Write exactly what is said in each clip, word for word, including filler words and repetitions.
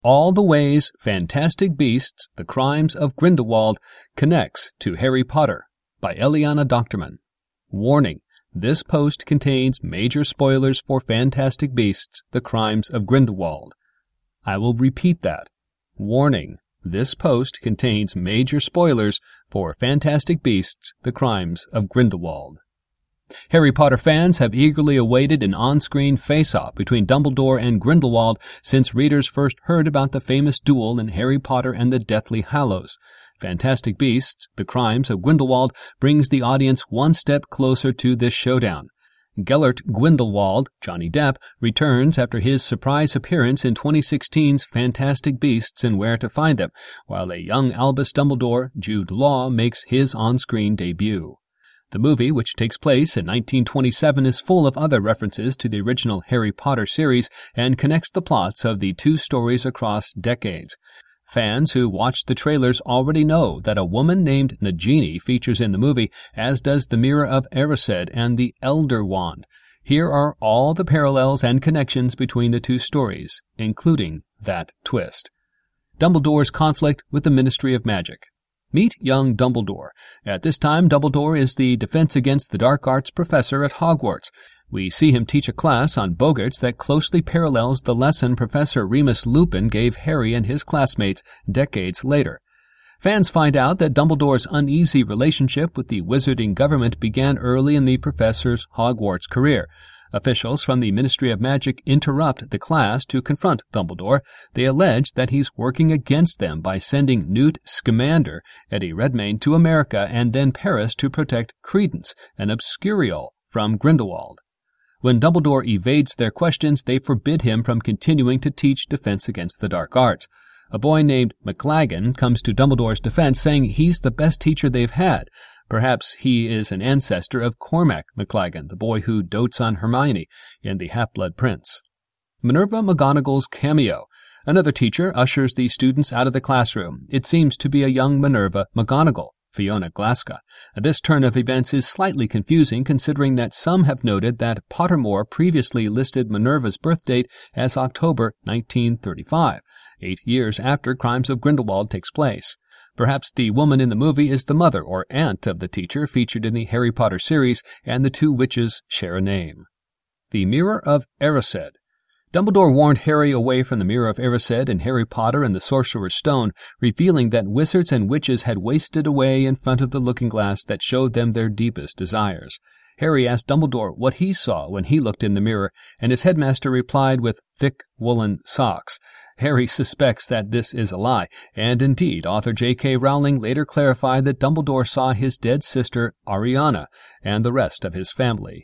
All the Ways Fantastic Beasts, The Crimes of Grindelwald Connects to Harry Potter by Eliana Doctorman. Warning: this post contains major spoilers for Fantastic Beasts, The Crimes of Grindelwald. I will repeat that. Warning: this post contains major spoilers for Fantastic Beasts, The Crimes of Grindelwald. Harry Potter fans have eagerly awaited an on-screen face-off between Dumbledore and Grindelwald since readers first heard about the famous duel in Harry Potter and the Deathly Hallows. Fantastic Beasts, The Crimes of Grindelwald brings the audience one step closer to this showdown. Gellert Grindelwald, Johnny Depp, returns after his surprise appearance in twenty sixteen's Fantastic Beasts and Where to Find Them, while a young Albus Dumbledore, Jude Law, makes his on-screen debut. The movie, which takes place in nineteen twenty-seven, is full of other references to the original Harry Potter series and connects the plots of the two stories across decades. Fans who watched the trailers already know that a woman named Nagini features in the movie, as does the Mirror of Erised and the Elder Wand. Here are all the parallels and connections between the two stories, including that twist. Dumbledore's conflict with the Ministry of Magic. Meet young Dumbledore. At this time, Dumbledore is the Defense Against the Dark Arts professor at Hogwarts. We see him teach a class on bogarts that closely parallels the lesson Professor Remus Lupin gave Harry and his classmates decades later. Fans find out that Dumbledore's uneasy relationship with the wizarding government began early in the professor's Hogwarts career. Officials from the Ministry of Magic interrupt the class to confront Dumbledore. They allege that he's working against them by sending Newt Scamander, Eddie Redmayne, to America and then Paris to protect Credence, an Obscurial, from Grindelwald. When Dumbledore evades their questions, they forbid him from continuing to teach Defense Against the Dark Arts. A boy named McLaggen comes to Dumbledore's defense, saying he's the best teacher they've had. Perhaps he is an ancestor of Cormac McLaggen, the boy who dotes on Hermione in The Half-Blood Prince. Minerva McGonagall's cameo. Another teacher ushers the students out of the classroom. It seems to be a young Minerva McGonagall, Fiona Glaska. This turn of events is slightly confusing, considering that some have noted that Pottermore previously listed Minerva's birth date as October nineteen thirty-five, eight years after Crimes of Grindelwald takes place. Perhaps the woman in the movie is the mother or aunt of the teacher featured in the Harry Potter series, and the two witches share a name. The Mirror of Erised. Dumbledore warned Harry away from the Mirror of Erised in Harry Potter and the Sorcerer's Stone, revealing that wizards and witches had wasted away in front of the looking-glass that showed them their deepest desires. Harry asked Dumbledore what he saw when he looked in the mirror, and his headmaster replied with thick woolen socks. Harry suspects that this is a lie, and indeed, author J K Rowling later clarified that Dumbledore saw his dead sister, Ariana, and the rest of his family.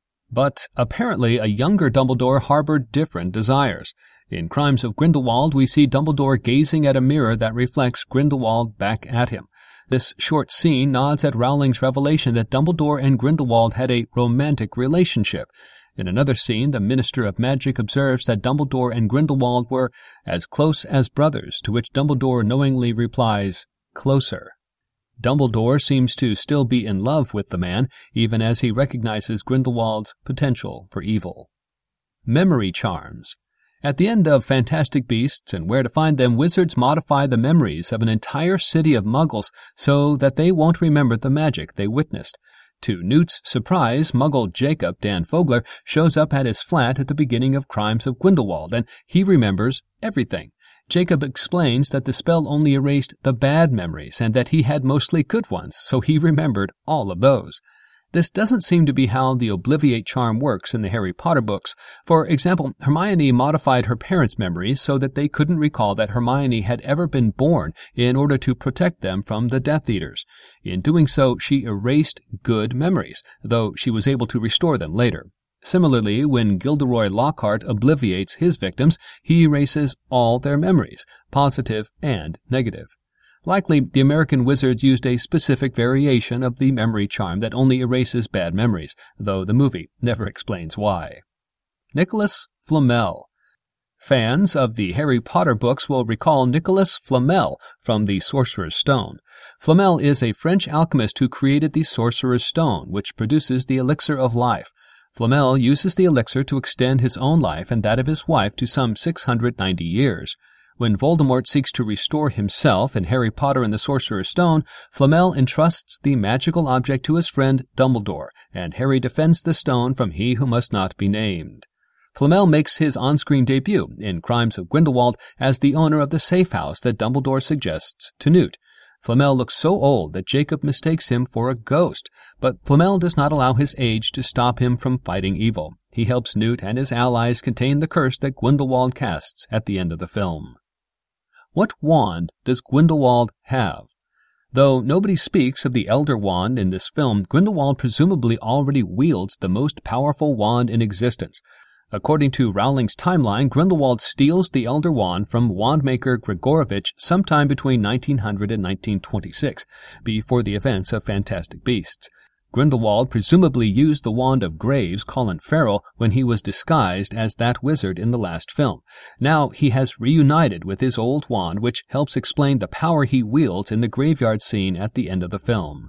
But apparently a younger Dumbledore harbored different desires. In Crimes of Grindelwald, we see Dumbledore gazing at a mirror that reflects Grindelwald back at him. This short scene nods at Rowling's revelation that Dumbledore and Grindelwald had a romantic relationship. In another scene, the Minister of Magic observes that Dumbledore and Grindelwald were as close as brothers, to which Dumbledore knowingly replies, "Closer." Dumbledore seems to still be in love with the man, even as he recognizes Grindelwald's potential for evil. Memory charms. At the end of Fantastic Beasts and Where to Find Them, wizards modify the memories of an entire city of Muggles so that they won't remember the magic they witnessed. To Newt's surprise, Muggle Jacob Dan Fogler shows up at his flat at the beginning of Crimes of Grindelwald, and he remembers everything. Jacob explains that the spell only erased the bad memories and that he had mostly good ones, so he remembered all of those. This doesn't seem to be how the Obliviate charm works in the Harry Potter books. For example, Hermione modified her parents' memories so that they couldn't recall that Hermione had ever been born in order to protect them from the Death Eaters. In doing so, she erased good memories, though she was able to restore them later. Similarly, when Gilderoy Lockhart obliviates his victims, he erases all their memories, positive and negative. Likely, the American wizards used a specific variation of the memory charm that only erases bad memories, though the movie never explains why. Nicholas Flamel. Fans of the Harry Potter books will recall Nicholas Flamel from The Sorcerer's Stone. Flamel is a French alchemist who created the Sorcerer's Stone, which produces the elixir of life. Flamel uses the elixir to extend his own life and that of his wife to some six hundred ninety years. When Voldemort seeks to restore himself in Harry Potter and the Sorcerer's Stone, Flamel entrusts the magical object to his friend Dumbledore, and Harry defends the stone from he who must not be named. Flamel makes his on-screen debut in Crimes of Grindelwald as the owner of the safe house that Dumbledore suggests to Newt. Flamel looks so old that Jacob mistakes him for a ghost, but Flamel does not allow his age to stop him from fighting evil. He helps Newt and his allies contain the curse that Grindelwald casts at the end of the film. What wand does Grindelwald have? Though nobody speaks of the Elder Wand in this film, Grindelwald presumably already wields the most powerful wand in existence. According to Rowling's timeline, Grindelwald steals the Elder Wand from wandmaker Gregorovitch sometime between nineteen hundred and nineteen twenty-six, before the events of Fantastic Beasts. Grindelwald presumably used the wand of Graves, Colin Farrell, when he was disguised as that wizard in the last film. Now he has reunited with his old wand, which helps explain the power he wields in the graveyard scene at the end of the film.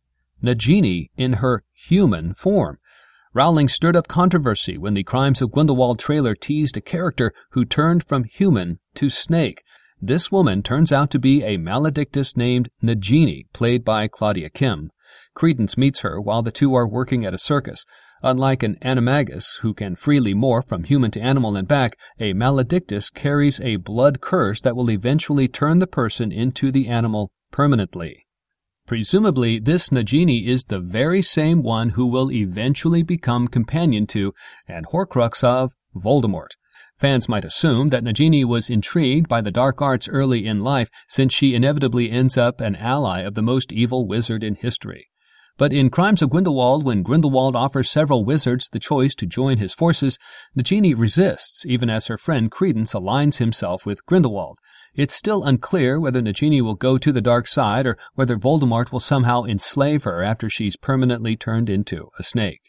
Nagini in her human form. Rowling stirred up controversy when the Crimes of Grindelwald trailer teased a character who turned from human to snake. This woman turns out to be a maledictus named Nagini, played by Claudia Kim. Credence meets her while the two are working at a circus. Unlike an animagus, who can freely morph from human to animal and back, a maledictus carries a blood curse that will eventually turn the person into the animal permanently. Presumably, this Nagini is the very same one who will eventually become companion to and Horcrux of Voldemort. Fans might assume that Nagini was intrigued by the dark arts early in life, since she inevitably ends up an ally of the most evil wizard in history. But in Crimes of Grindelwald, when Grindelwald offers several wizards the choice to join his forces, Nagini resists, even as her friend Credence aligns himself with Grindelwald. It's still unclear whether Nagini will go to the dark side or whether Voldemort will somehow enslave her after she's permanently turned into a snake.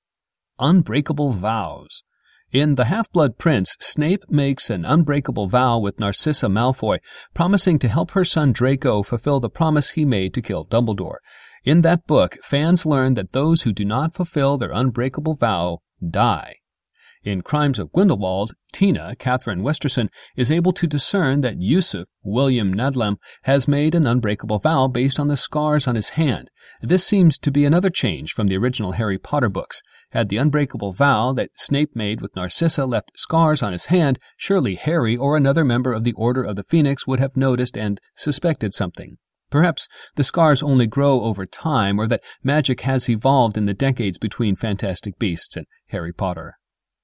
Unbreakable vows. In The Half-Blood Prince, Snape makes an unbreakable vow with Narcissa Malfoy, promising to help her son Draco fulfill the promise he made to kill Dumbledore. In that book, fans learn that those who do not fulfill their unbreakable vow die. In Crimes of Grindelwald, Tina, Catherine Westerson, is able to discern that Yusuf, William Nadlam, has made an unbreakable vow based on the scars on his hand. This seems to be another change from the original Harry Potter books. Had the unbreakable vow that Snape made with Narcissa left scars on his hand, surely Harry or another member of the Order of the Phoenix would have noticed and suspected something. Perhaps the scars only grow over time, or that magic has evolved in the decades between Fantastic Beasts and Harry Potter.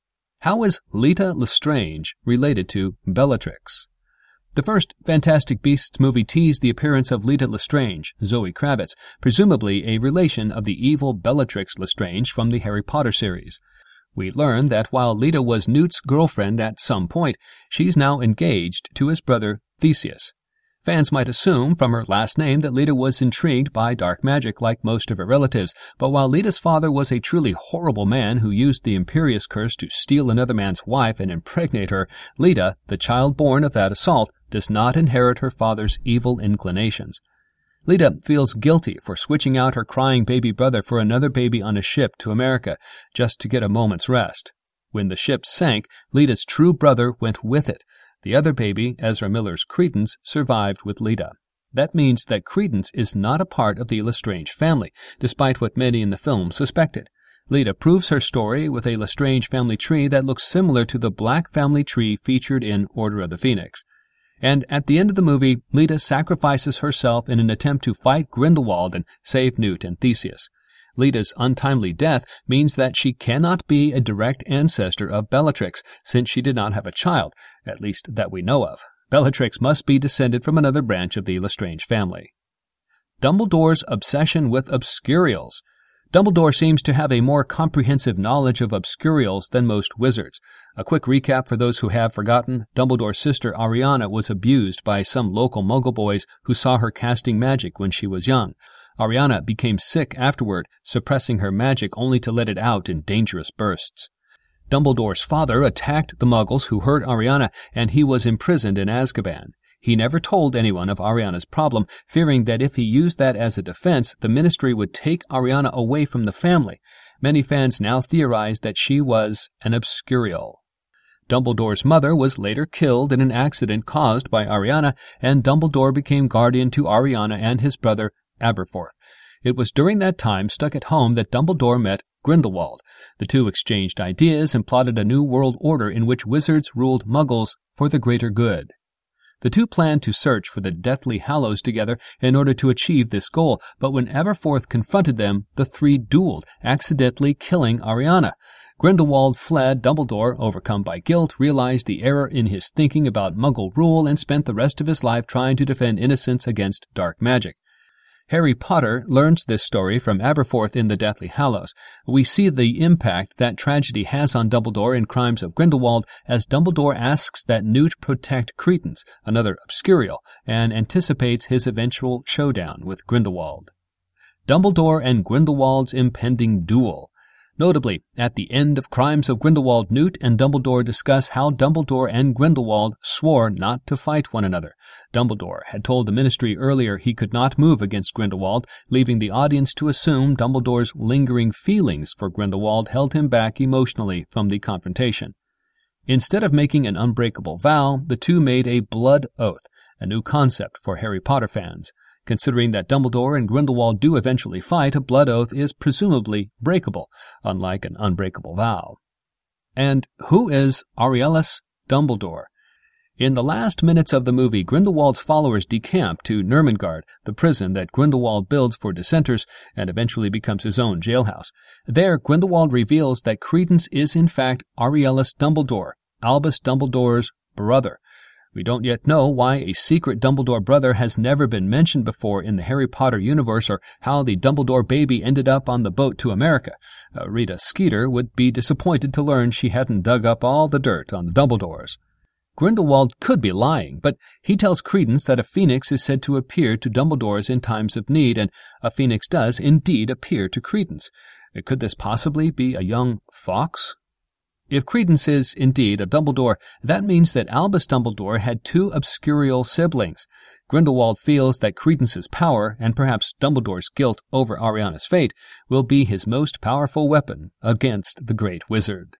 How is Leta Lestrange related to Bellatrix? The first Fantastic Beasts movie teased the appearance of Leta Lestrange, Zoe Kravitz, presumably a relation of the evil Bellatrix Lestrange from the Harry Potter series. We learn that while Leta was Newt's girlfriend at some point, she's now engaged to his brother Theseus. Fans might assume from her last name that Leta was intrigued by dark magic like most of her relatives, but while Leta's father was a truly horrible man who used the Imperius Curse to steal another man's wife and impregnate her, Leta, the child born of that assault, does not inherit her father's evil inclinations. Leta feels guilty for switching out her crying baby brother for another baby on a ship to America, just to get a moment's rest. When the ship sank, Leta's true brother went with it. The other baby, Ezra Miller's Credence, survived with Leta. That means that Credence is not a part of the Lestrange family, despite what many in the film suspected. Leta proves her story with a Lestrange family tree that looks similar to the black family tree featured in Order of the Phoenix. And at the end of the movie, Leta sacrifices herself in an attempt to fight Grindelwald and save Newt and Theseus. Leta's untimely death means that she cannot be a direct ancestor of Bellatrix, since she did not have a child, at least that we know of. Bellatrix must be descended from another branch of the Lestrange family. Dumbledore's obsession with obscurials. Dumbledore seems to have a more comprehensive knowledge of obscurials than most wizards. A quick recap for those who have forgotten: Dumbledore's sister Ariana was abused by some local muggle boys who saw her casting magic when she was young. Ariana became sick afterward, suppressing her magic only to let it out in dangerous bursts. Dumbledore's father attacked the Muggles who hurt Ariana, and he was imprisoned in Azkaban. He never told anyone of Ariana's problem, fearing that if he used that as a defense, the Ministry would take Ariana away from the family. Many fans now theorize that she was an obscurial. Dumbledore's mother was later killed in an accident caused by Ariana, and Dumbledore became guardian to Ariana and his brother Aberforth. It was during that time, stuck at home, that Dumbledore met Grindelwald. The two exchanged ideas and plotted a new world order in which wizards ruled muggles for the greater good. The two planned to search for the Deathly Hallows together in order to achieve this goal, but when Aberforth confronted them, the three dueled, accidentally killing Ariana. Grindelwald fled. Dumbledore, overcome by guilt, realized the error in his thinking about Muggle rule and spent the rest of his life trying to defend innocence against dark magic. Harry Potter learns this story from Aberforth in the Deathly Hallows. We see the impact that tragedy has on Dumbledore in Crimes of Grindelwald as Dumbledore asks that Newt protect Credence, another Obscurial, and anticipates his eventual showdown with Grindelwald. Dumbledore and Grindelwald's impending duel. Notably, at the end of Crimes of Grindelwald, Newt and Dumbledore discuss how Dumbledore and Grindelwald swore not to fight one another. Dumbledore had told the Ministry earlier he could not move against Grindelwald, leaving the audience to assume Dumbledore's lingering feelings for Grindelwald held him back emotionally from the confrontation. Instead of making an unbreakable vow, the two made a blood oath, a new concept for Harry Potter fans. Considering that Dumbledore and Grindelwald do eventually fight, a blood oath is presumably breakable, unlike an unbreakable vow. And who is Aurelius Dumbledore? In the last minutes of the movie, Grindelwald's followers decamp to Nurmengard, the prison that Grindelwald builds for dissenters and eventually becomes his own jailhouse. There, Grindelwald reveals that Credence is in fact Aurelius Dumbledore, Albus Dumbledore's brother. We don't yet know why a secret Dumbledore brother has never been mentioned before in the Harry Potter universe, or how the Dumbledore baby ended up on the boat to America. Uh, Rita Skeeter would be disappointed to learn she hadn't dug up all the dirt on the Dumbledores. Grindelwald could be lying, but he tells Credence that a phoenix is said to appear to Dumbledores in times of need, and a phoenix does indeed appear to Credence. Could this possibly be a young Fawkes? If Credence is indeed a Dumbledore, that means that Albus Dumbledore had two Obscurial siblings. Grindelwald feels that Credence's power, and perhaps Dumbledore's guilt over Ariana's fate, will be his most powerful weapon against the Great Wizard.